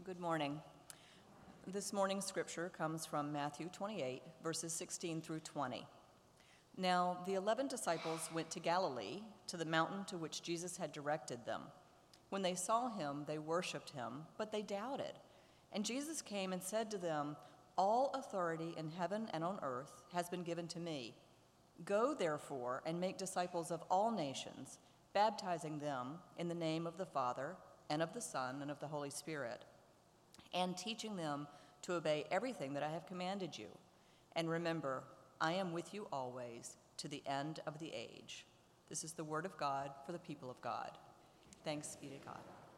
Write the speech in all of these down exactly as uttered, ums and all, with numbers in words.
Good morning. This morning's scripture comes from Matthew twenty-eight, verses sixteen through twenty. Now the eleven disciples went to Galilee, to the mountain to which Jesus had directed them. When they saw him, they worshipped him, but they doubted. And Jesus came and said to them, "All authority in heaven and on earth has been given to me. Go, therefore, and make disciples of all nations, baptizing them in the name of the Father, and of the Son, and of the Holy Spirit, and teaching them to obey everything that I have commanded you. And remember, I am with you always, to the end of the age." This is the word of God for the people of God. Thanks be to God.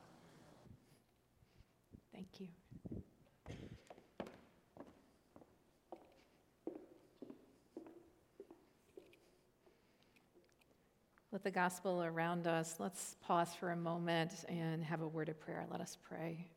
Thank you. With the gospel around us, let's pause for a moment and have a word of prayer. Let us pray.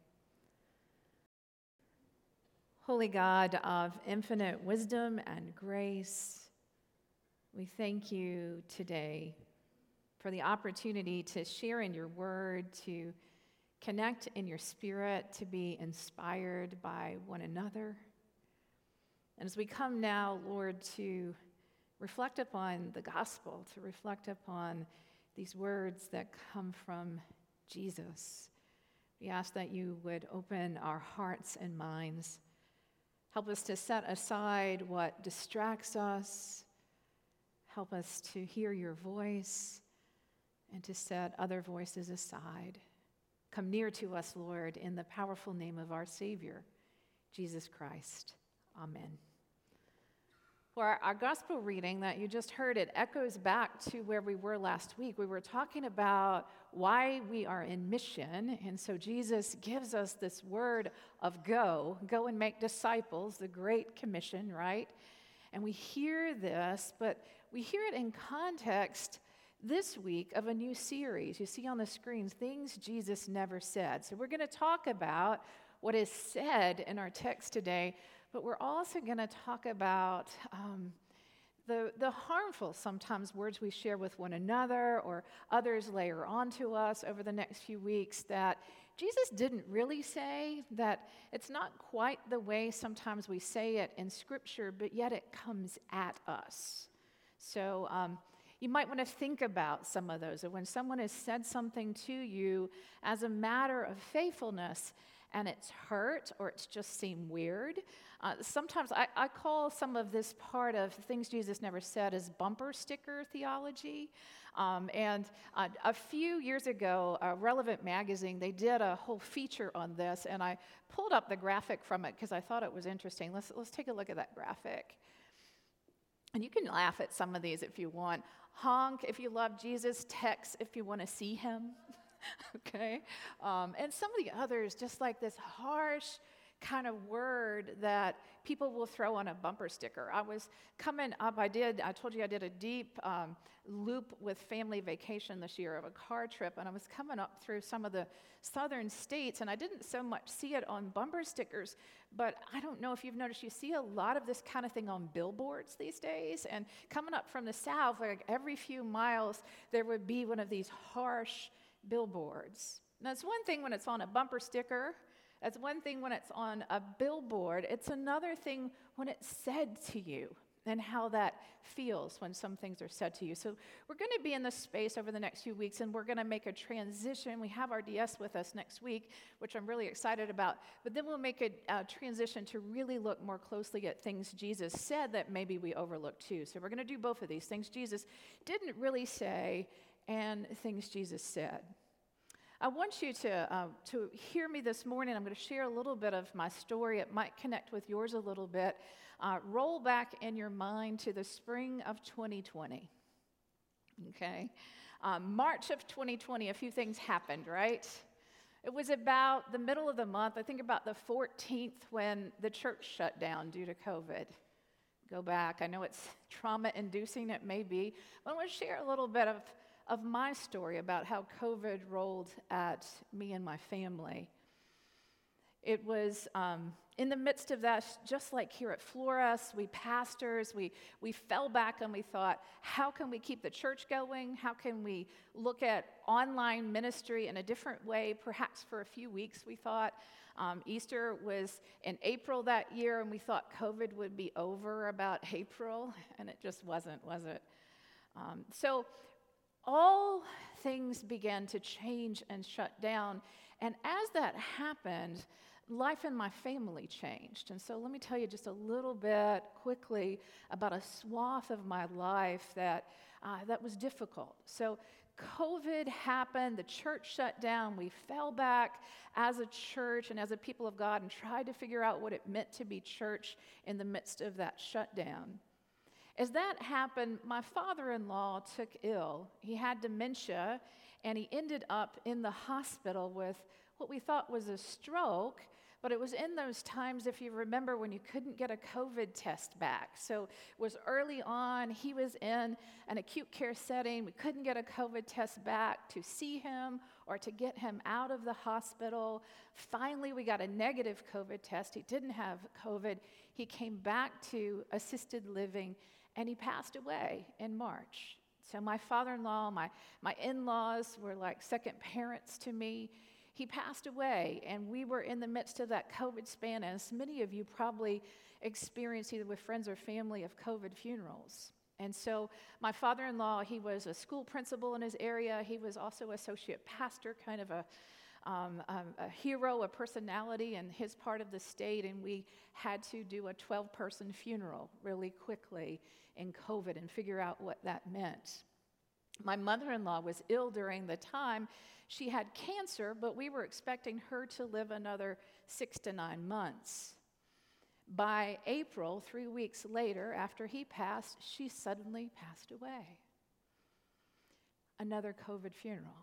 Holy God of infinite wisdom and grace, we thank you today for the opportunity to share in your word, to connect in your spirit, to be inspired by one another. And as we come now, Lord, to reflect upon the gospel, to reflect upon these words that come from Jesus, we ask that you would open our hearts and minds. Help us to set aside what distracts us. Help us to hear your voice and to set other voices aside. Come near to us, Lord, in the powerful name of our Savior, Jesus Christ. Amen. For our, our gospel reading that you just heard, it echoes back to where we were last week. We were talking about why we are in mission, and so Jesus gives us this word of go, go and make disciples, the Great Commission, right? And we hear this, but we hear it in context this week of a new series. You see on the screens, Things Jesus Never Said. So we're going to talk about what is said in our text today, but we're also going to talk about um, the, the harmful, sometimes, words we share with one another or others layer onto us over the next few weeks that Jesus didn't really say, that it's not quite the way sometimes we say it in Scripture, but yet it comes at us. So um, you might want to think about some of those. That when someone has said something to you as a matter of faithfulness, and it's hurt or it's just seemed weird. Uh, sometimes I, I call some of this part of Things Jesus Never Said as bumper sticker theology. Um, and uh, a few years ago, uh, Relevant Magazine, they did a whole feature on this, and I pulled up the graphic from it because I thought it was interesting. Let's, let's take a look at that graphic. And you can laugh at some of these if you want. Honk if you love Jesus, text if you want to see him. Okay? Um, and some of the others, just like this harsh kind of word that people will throw on a bumper sticker. I was coming up, I did, I told you I did a deep um, loop with family vacation this year of a car trip, and I was coming up through some of the southern states, and I didn't so much see it on bumper stickers, but I don't know if you've noticed, you see a lot of this kind of thing on billboards these days, and coming up from the south, like every few miles, there would be one of these harsh billboards. Now, it's one thing when it's on a bumper sticker. It's one thing when it's on a billboard. It's another thing when it's said to you and how that feels when some things are said to you. So we're going to be in this space over the next few weeks, and we're going to make a transition. We have our D S with us next week, which I'm really excited about. But then we'll make a, a transition to really look more closely at things Jesus said that maybe we overlooked too. So we're going to do both of these, things Jesus didn't really say and things Jesus said. I want you to uh, to hear me this morning. I'm going to share a little bit of my story. It might connect with yours a little bit. Uh, roll back in your mind to the spring of twenty twenty. Okay? Um, March of twenty twenty, a few things happened, right? It was about the middle of the month, I think about the fourteenth, when the church shut down due to COVID. Go back. I know it's trauma-inducing, it may be. But I want to share a little bit of of my story about how COVID rolled at me and my family. It was um, in the midst of that, just like here at Flores, we pastors, we, we fell back and we thought, how can we keep the church going? How can we look at online ministry in a different way? Perhaps for a few weeks, we thought. Um, Easter was in April that year, and we thought COVID would be over about April, and it just wasn't, was it? Um, so all things began to change and shut down. And as that happened, life in my family changed. And so let me tell you just a little bit quickly about a swath of my life that, uh, that was difficult. So COVID happened, the church shut down, we fell back as a church and as a people of God and tried to figure out what it meant to be church in the midst of that shutdown. As that happened, my father-in-law took ill. He had dementia, and he ended up in the hospital with what we thought was a stroke, but it was in those times, if you remember, when you couldn't get a COVID test back. So it was early on. He was in an acute care setting. We couldn't get a COVID test back to see him or to get him out of the hospital. Finally, we got a negative COVID test. He didn't have COVID. He came back to assisted living, and he passed away in March. So my father-in-law, my, my in-laws were like second parents to me. He passed away, and we were in the midst of that COVID span, as many of you probably experienced either with friends or family of COVID funerals. And so my father-in-law, he was a school principal in his area. He was also associate pastor, kind of a, um, um, a hero, a personality in his part of the state, and we had to do a twelve-person funeral really quickly in COVID and figure out what that meant. My mother-in-law was ill during the time. She had cancer, but we were expecting her to live another six to nine months. By April, three weeks later, after he passed, she suddenly passed away. Another COVID funeral.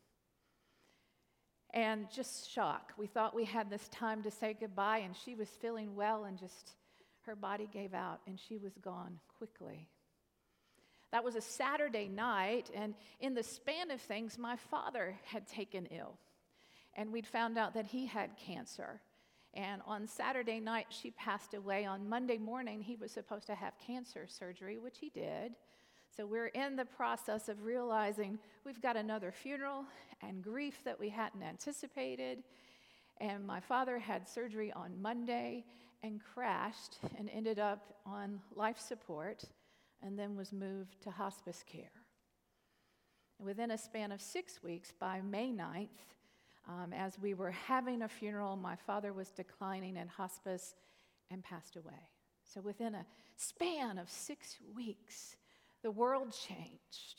And just shock. We thought we had this time to say goodbye, and she was feeling well, and just her body gave out, and she was gone quickly. That was a Saturday night, and in the span of things, my father had taken ill, and we'd found out that he had cancer. And on Saturday night, she passed away. On Monday morning, he was supposed to have cancer surgery, which he did. So we're in the process of realizing we've got another funeral and grief that we hadn't anticipated. And my father had surgery on Monday and crashed and ended up on life support, and then was moved to hospice care. And within a span of six weeks, by May ninth, um, as we were having a funeral, my father was declining in hospice and passed away. So within a span of six weeks, the world changed.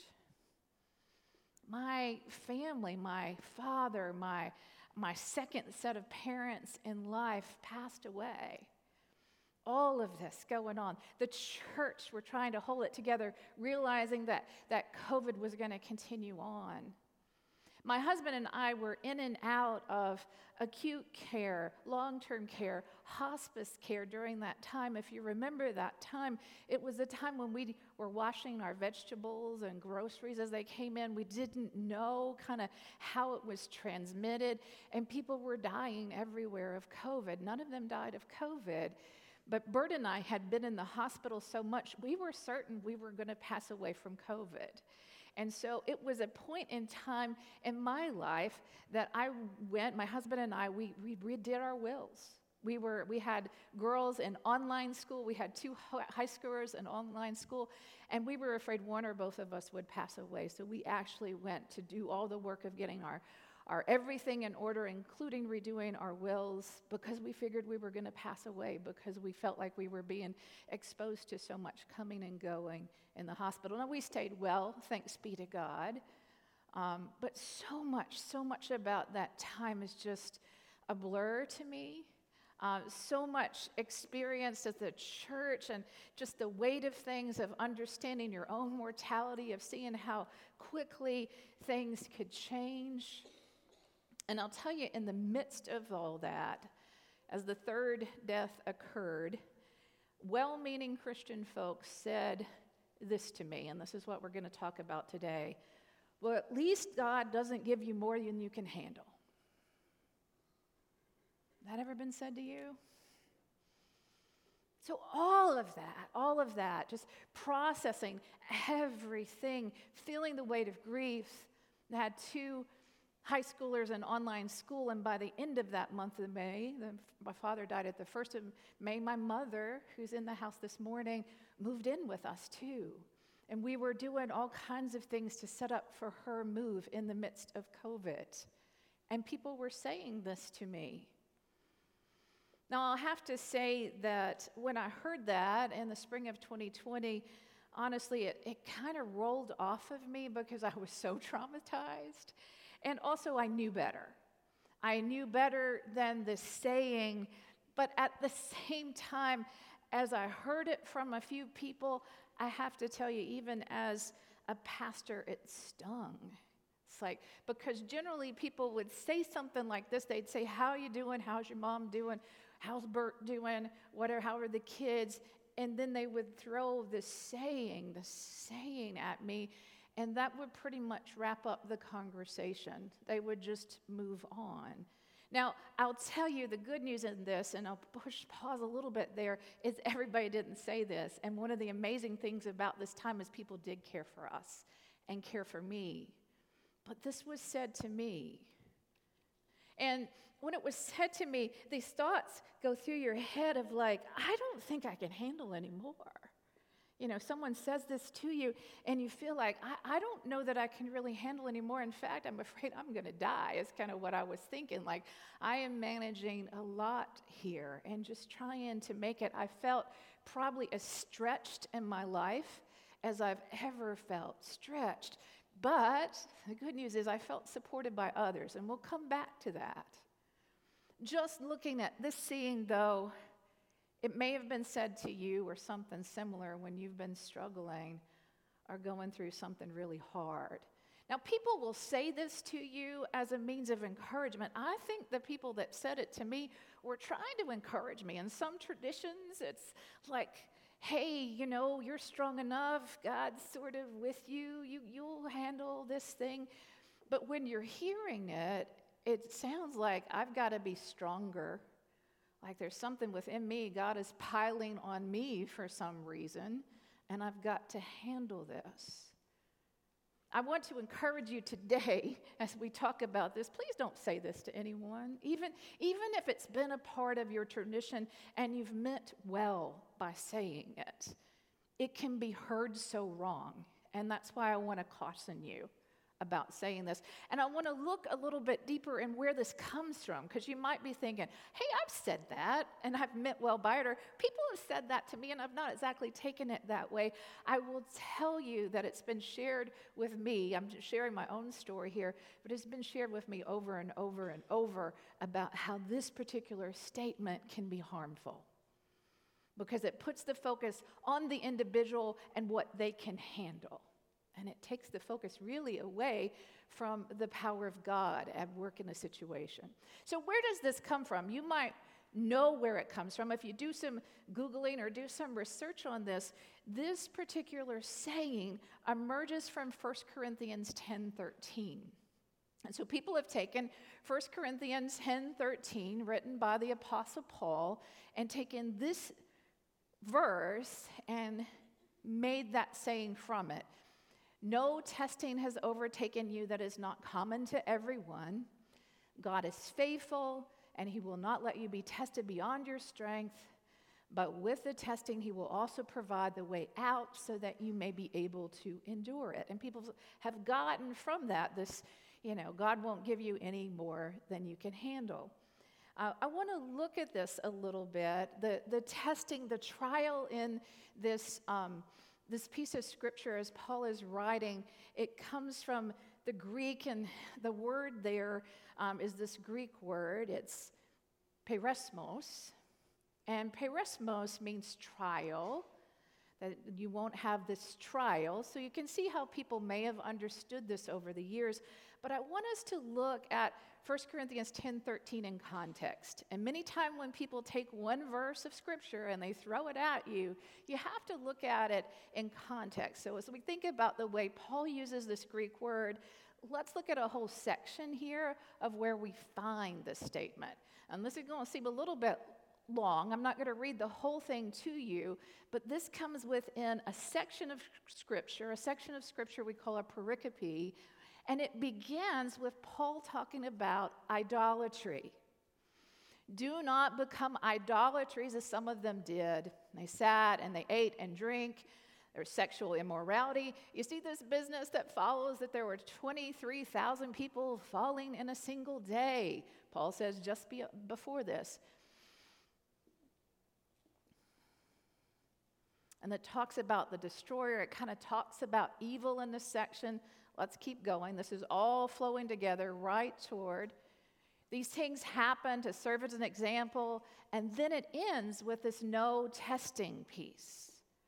My family, my father, my, my second set of parents in life passed away. All of this going on. The church, we're trying to hold it together, realizing that, that COVID was going to continue on. My husband and I were in and out of acute care, long-term care, hospice care during that time. If you remember that time, it was a time when we were washing our vegetables and groceries as they came in. We didn't know kind of how it was transmitted, and people were dying everywhere of COVID. None of them died of COVID. But Bert and I had been in the hospital so much, we were certain we were going to pass away from COVID. And so it was a point in time in my life that I went, my husband and I, we, we redid our wills. We were, we had girls in online school. We had two high schoolers in online school, and we were afraid one or both of us would pass away. So we actually went to do all the work of getting our our everything in order, including redoing our wills, because we figured we were going to pass away, because we felt like we were being exposed to so much coming and going in the hospital. Now, we stayed well, thanks be to God, um, but so much, so much about that time is just a blur to me. Uh, so much experience at the church, and just the weight of things, of understanding your own mortality, of seeing how quickly things could change. And I'll tell you, in the midst of all that, as the third death occurred, well-meaning Christian folks said this to me, and this is what we're going to talk about today. Well, at least God doesn't give you more than you can handle. that ever been said to you? So all of that, all of that, just processing everything, feeling the weight of grief. I had two high schoolers in online school, and by the end of that month of May, the, my father died at the first of May, my mother, who's in the house this morning, moved in with us too. And we were doing all kinds of things to set up for her move in the midst of COVID. And people were saying this to me. Now, I'll have to say that when I heard that in the spring of twenty twenty, honestly, it, it kind of rolled off of me because I was so traumatized. And also, I knew better. I knew better than the saying, but at the same time, as I heard it from a few people, I have to tell you, even as a pastor, it stung. It's like, because generally people would say something like this. They'd say, how are you doing? How's your mom doing? How's Bert doing? Whatever, how are the kids? And then they would throw this saying, the saying at me, and that would pretty much wrap up the conversation. They would just move on. Now, I'll tell you the good news in this, and I'll push pause a little bit there, is everybody didn't say this. And one of the amazing things about this time is people did care for us and care for me. But this was said to me. And when it was said to me, these thoughts go through your head of like, I don't think I can handle anymore. You know, someone says this to you and you feel like, I, I don't know that I can really handle anymore. In fact, I'm afraid I'm going to die is kind of what I was thinking. Like, I am managing a lot here and just trying to make it. I felt probably as stretched in my life as I've ever felt stretched. But the good news is I felt supported by others, and we'll come back to that. Just looking at this scene, though, it may have been said to you or something similar when you've been struggling or going through something really hard. Now, people will say this to you as a means of encouragement. I think the people that said it to me were trying to encourage me. In some traditions, it's like, hey, you know, you're strong enough. God's sort of with you. you. You'll handle this thing. But when you're hearing it, it sounds like I've got to be stronger. Like there's something within me. God is piling on me for some reason, and I've got to handle this. I want to encourage you today as we talk about this. Please don't say this to anyone, even, even if it's been a part of your tradition and you've meant well by saying it. It can be heard so wrong, and that's why I want to caution you about saying this. And I want to look a little bit deeper in where this comes from, because you might be thinking, hey, I've said that, and I've meant well by it, or people have said that to me, and I've not exactly taken it that way. I will tell you that it's been shared with me. I'm just sharing my own story here, but it's been shared with me over and over and over about how this particular statement can be harmful, because it puts the focus on the individual and what they can handle. And it takes the focus really away from the power of God at work in a situation. So where does this come from? You might know where it comes from. If you do some Googling or do some research on this, this particular saying emerges from First Corinthians ten thirteen. And so people have taken First Corinthians ten thirteen, written by the Apostle Paul, and taken this verse and made that saying from it. No testing has overtaken you that is not common to everyone. God is faithful, and he will not let you be tested beyond your strength. But with the testing, he will also provide the way out so that you may be able to endure it. And people have gotten from that this, you know, God won't give you any more than you can handle. Uh, I want to look at this a little bit. The, the testing, the trial in this um This piece of scripture, as Paul is writing, it comes from the Greek, and the word there um, is this Greek word. It's peirasmos, and peirasmos means trial, that you won't have this trial. So you can see how people may have understood this over the years, but I want us to look at First Corinthians ten thirteen in context. And many times when people take one verse of scripture and they throw it at you, you have to look at it in context. So as we think about the way Paul uses this Greek word, let's look at a whole section here of where we find this statement. And this is going to seem a little bit long. I'm not going to read the whole thing to you, but this comes within a section of Scripture, a section of Scripture we call a pericope, and it begins with Paul talking about idolatry. Do not become idolaters as some of them did. They sat and they ate and drank. There's sexual immorality. You see this business that follows that there were twenty-three thousand people falling in a single day. Paul says just be, before this. And it talks about the destroyer. It kind of talks about evil in this section. Let's keep going. This is all flowing together right toward. These things happen to serve as an example, and then it ends with this no testing piece.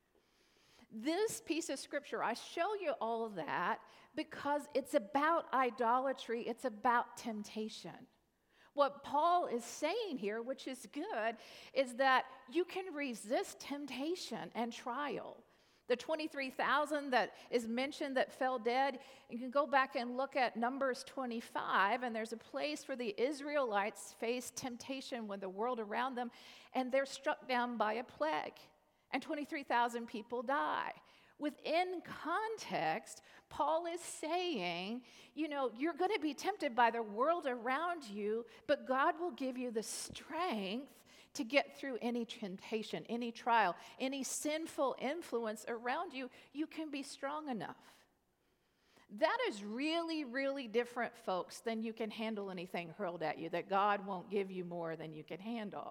This piece of Scripture, I show you all of that because it's about idolatry. It's about temptation. What Paul is saying here, which is good, is that you can resist temptation and trial. The twenty-three thousand that is mentioned that fell dead, you can go back and look at Numbers twenty-five, and there's a place where the Israelites face temptation with the world around them, and they're struck down by a plague, and twenty-three thousand people die. Within context, Paul is saying, you know, you're going to be tempted by the world around you, but God will give you the strength to get through any temptation, any trial, any sinful influence around you. You can be strong enough. That is really, really different, folks, than you can handle anything hurled at you, that God won't give you more than you can handle.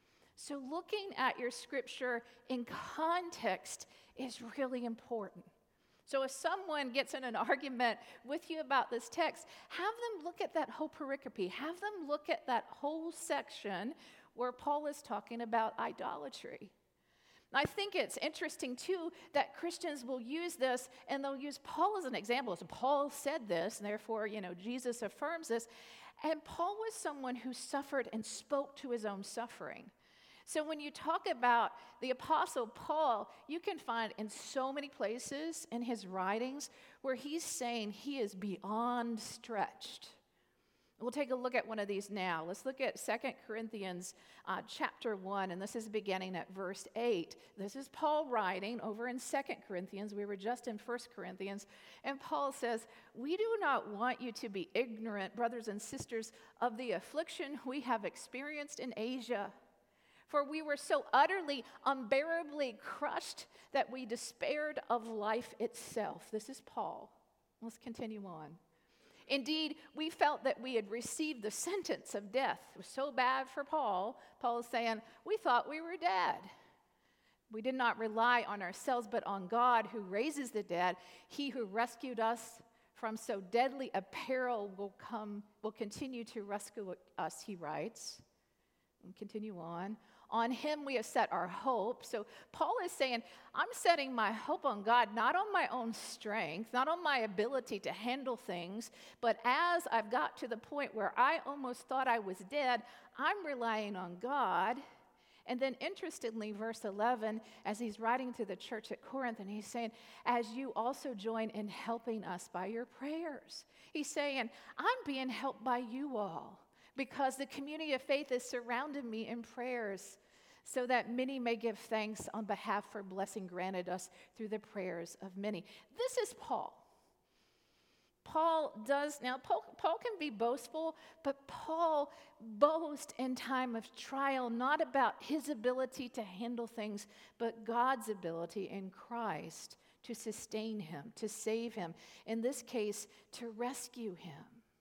So looking at your Scripture in context is really important. So if someone gets in an argument with you about this text, have them look at that whole pericope. Have them look at that whole section where Paul is talking about idolatry. I think it's interesting, too, that Christians will use this, and they'll use Paul as an example. So Paul said this, and therefore, you know, Jesus affirms this. And Paul was someone who suffered and spoke to his own suffering. So when you talk about the Apostle Paul, you can find in so many places in his writings where he's saying he is beyond stretched. We'll take a look at one of these now. Let's look at Second Corinthians uh, chapter one, and this is beginning at verse eight. This is Paul writing over in Second Corinthians. We were just in First Corinthians, and Paul says, "We do not want you to be ignorant, brothers and sisters, of the affliction we have experienced in Asia. For we were so utterly, unbearably crushed that we despaired of life itself." This is Paul. Let's continue on. "Indeed, we felt that we had received the sentence of death." It was so bad for Paul. Paul is saying, we thought we were dead. "We did not rely on ourselves, but on God who raises the dead. He who rescued us from so deadly a peril will come, will continue to rescue us," he writes. And continue on. "On him we have set our hope." So Paul is saying, I'm setting my hope on God, not on my own strength, not on my ability to handle things, but as I've got to the point where I almost thought I was dead, I'm relying on God. And then interestingly, verse eleven, as he's writing to the church at Corinth, and he's saying, "As you also join in helping us by your prayers." He's saying, I'm being helped by you all, because the community of faith is surrounding me in prayers, so that many may give thanks on behalf for blessing granted us through the prayers of many. This is Paul. Paul does, now Paul, Paul can be boastful, but Paul boasts in time of trial, not about his ability to handle things, but God's ability in Christ to sustain him, to save him, in this case, to rescue him.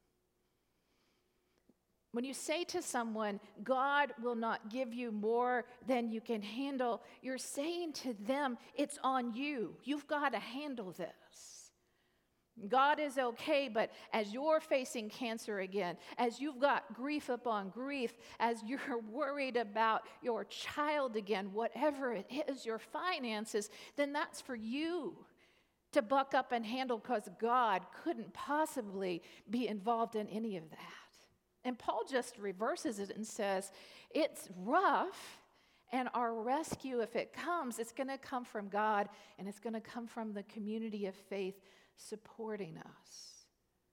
When you say to someone, God will not give you more than you can handle, you're saying to them, it's on you. You've got to handle this. God is okay, but as you're facing cancer again, as you've got grief upon grief, as you're worried about your child again, whatever it is, your finances, then that's for you to buck up and handle, because God couldn't possibly be involved in any of that. And Paul just reverses it and says, it's rough, and our rescue, if it comes, it's going to come from God, and it's going to come from the community of faith supporting us.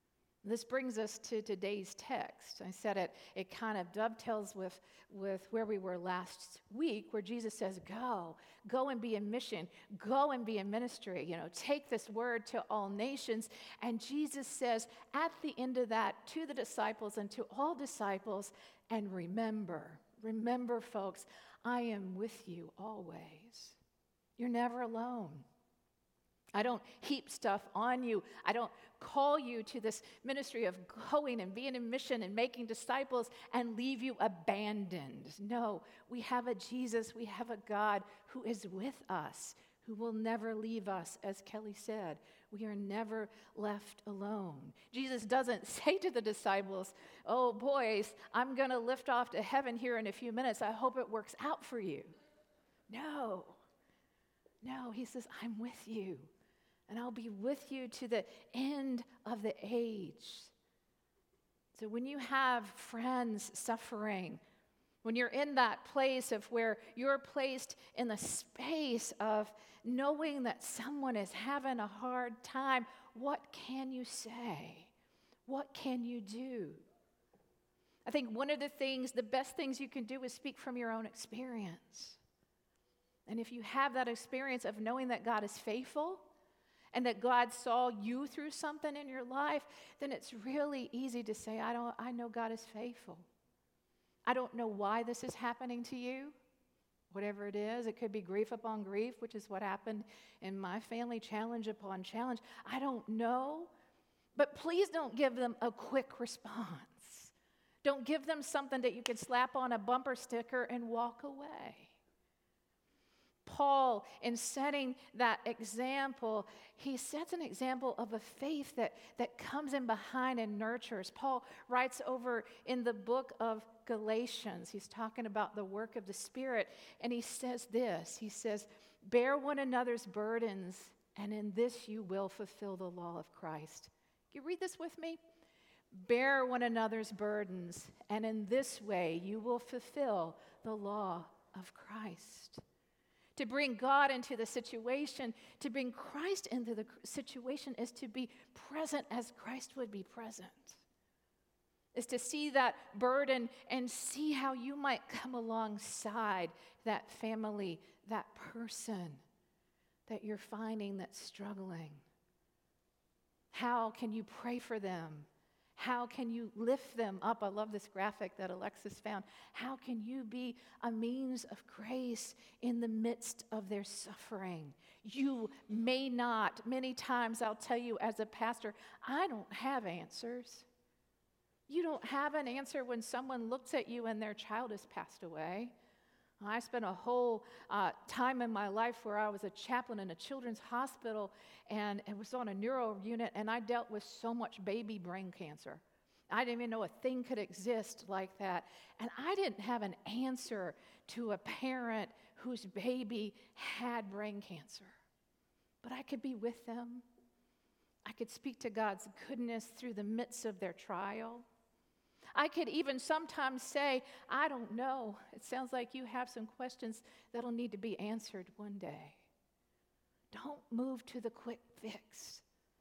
This brings us to today's text. I said it, it kind of dovetails with, with where we were last week, where Jesus says, go, go and be a mission, go and be a ministry, you know, take this word to all nations. And Jesus says at the end of that to the disciples and to all disciples, and remember, remember folks, I am with you always. You're never alone. I don't heap stuff on you. I don't call you to this ministry of going and being in mission and making disciples and leave you abandoned. No, we have a Jesus, we have a God who is with us, who will never leave us, as Kelly said. We are never left alone. Jesus doesn't say to the disciples, oh, boys, I'm going to lift off to heaven here in a few minutes. I hope it works out for you. No. No, he says, I'm with you. And I'll be with you to the end of the age. So when you have friends suffering, when you're in that place of where you're placed in the space of knowing that someone is having a hard time, what can you say? What can you do? I think one of the things, the best things you can do is speak from your own experience. And if you have that experience of knowing that God is faithful, and that God saw you through something in your life, then it's really easy to say, I don't I know God is faithful. I don't know why this is happening to you. Whatever it is, it could be grief upon grief, which is what happened in my family, challenge upon challenge. I don't know, but please don't give them a quick response. Don't give them something that you could slap on a bumper sticker and walk away. Paul, in setting that example, he sets an example of a faith that, that comes in behind and nurtures. Paul writes over in the book of Galatians, he's talking about the work of the Spirit, and he says this, he says, bear one another's burdens, and in this you will fulfill the law of Christ. Can you read this with me? Bear one another's burdens, and in this way you will fulfill the law of Christ. To bring God into the situation, to bring Christ into the situation is to be present as Christ would be present. Is to see that burden and see how you might come alongside that family, that person that you're finding that's struggling. How can you pray for them? How can you lift them up? I love this graphic that Alexis found. How can you be a means of grace in the midst of their suffering? You may not. Many times I'll tell you as a pastor, I don't have answers. You don't have an answer when someone looks at you and their child has passed away. I spent a whole uh, time in my life where I was a chaplain in a children's hospital, and it was on a neuro unit, and I dealt with so much baby brain cancer. I didn't even know a thing could exist like that. And I didn't have an answer to a parent whose baby had brain cancer. But I could be with them. I could speak to God's goodness through the midst of their trial. I could even sometimes say, I don't know. It sounds like you have some questions that'll need to be answered one day. Don't move to the quick fix.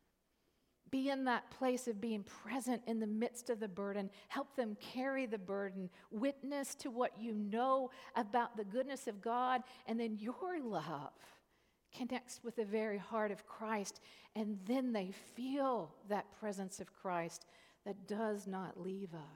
Be in that place of being present in the midst of the burden. Help them carry the burden. Witness to what you know about the goodness of God, and then your love connects with the very heart of Christ, and then they feel that presence of Christ that does not leave us.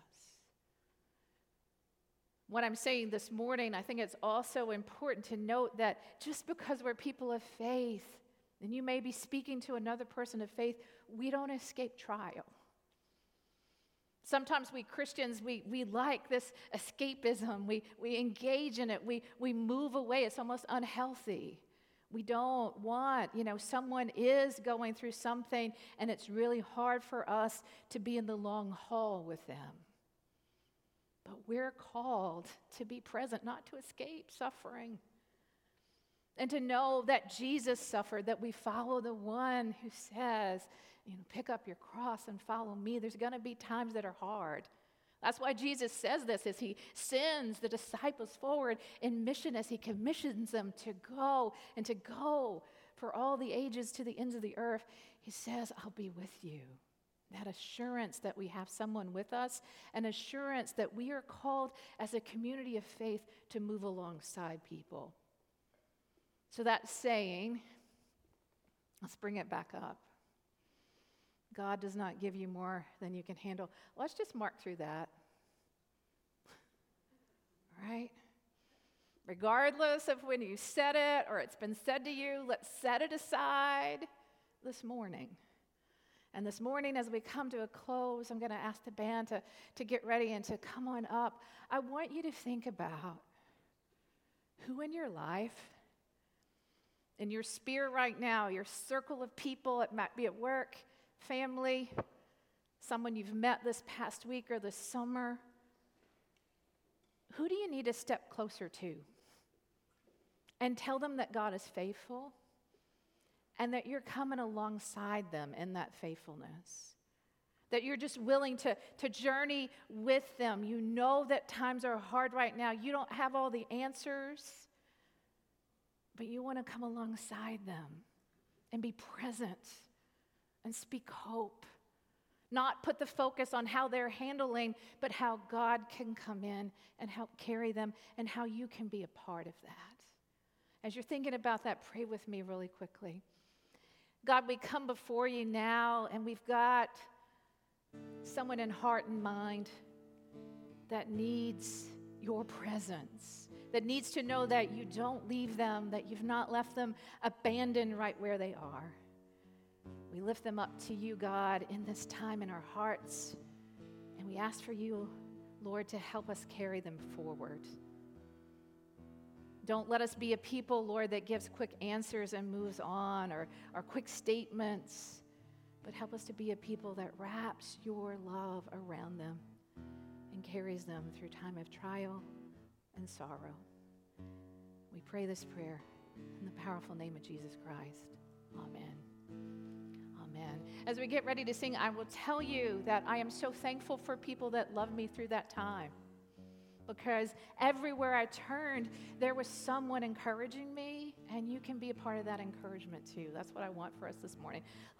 What I'm saying this morning, I think it's also important to note that just because we're people of faith, and you may be speaking to another person of faith, we don't escape trial. Sometimes we Christians, we, we like this escapism. We, we engage in it. We, we move away. It's almost unhealthy. We don't want, you know, someone is going through something, and it's really hard for us to be in the long haul with them. But we're called to be present, not to escape suffering. And to know that Jesus suffered, that we follow the one who says, you know, pick up your cross and follow me. There's going to be times that are hard. That's why Jesus says this as he sends the disciples forward in mission, as he commissions them to go and to go for all the ages to the ends of the earth. He says, I'll be with you. That assurance that we have someone with us, an assurance that we are called as a community of faith to move alongside people. So that saying, let's bring it back up. God does not give you more than you can handle. Let's just mark through that. Right? Regardless of when you said it or it's been said to you, let's set it aside this morning. And this morning, as we come to a close, I'm going to ask the band to, to get ready and to come on up. I want you to think about who in your life, in your sphere right now, your circle of people, it might be at work, family, someone you've met this past week or this summer, who do you need to step closer to? And tell them that God is faithful and that you're coming alongside them in that faithfulness. That you're just willing to, to journey with them. You know that times are hard right now. You don't have all the answers, but you want to come alongside them and be present and speak hope. Not put the focus on how they're handling, but how God can come in and help carry them and how you can be a part of that. As you're thinking about that, pray with me really quickly. God, we come before you now, and we've got someone in heart and mind that needs your presence, that needs to know that you don't leave them, that you've not left them abandoned right where they are. We lift them up to you, God, in this time in our hearts, and we ask for you, Lord, to help us carry them forward. Don't let us be a people, Lord, that gives quick answers and moves on, or, or quick statements, but help us to be a people that wraps your love around them and carries them through time of trial and sorrow. We pray this prayer in the powerful name of Jesus Christ. Amen. Amen. As we get ready to sing, I will tell you that I am so thankful for people that loved me through that time. Because everywhere I turned, there was someone encouraging me, and you can be a part of that encouragement too. That's what I want for us this morning.